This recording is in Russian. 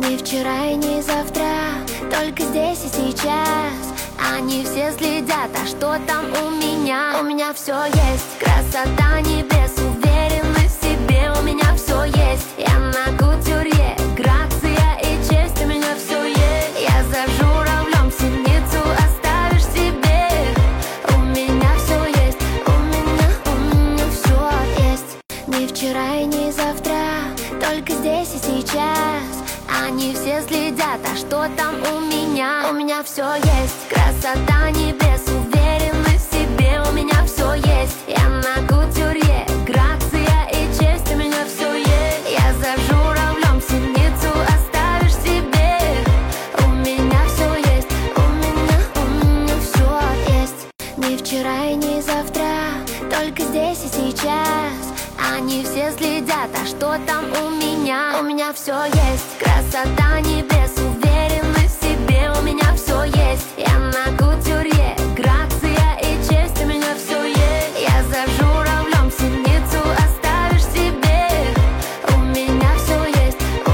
Ни вчера и ни завтра, только здесь и сейчас. Они все следят, а что там у меня? У меня все есть, красота небес, уверенность в себе. У меня все есть, я на кутюрье, грация и честь. У меня все есть, я за журавлем синицу оставишь себе. У меня все есть, у меня все есть. Ни вчера и ни завтра, только здесь и сейчас. Они все следят, а что там у меня? У меня все есть, красота небес, уверенность в себе. У меня все есть, я на кутюрье, грация и честь. У меня все есть, я за журавлем синицу оставишь себе. У меня все есть, у меня все есть. Ни вчера и ни завтра, только здесь и сейчас. Они все следят, а что там у меня? У меня все есть, красота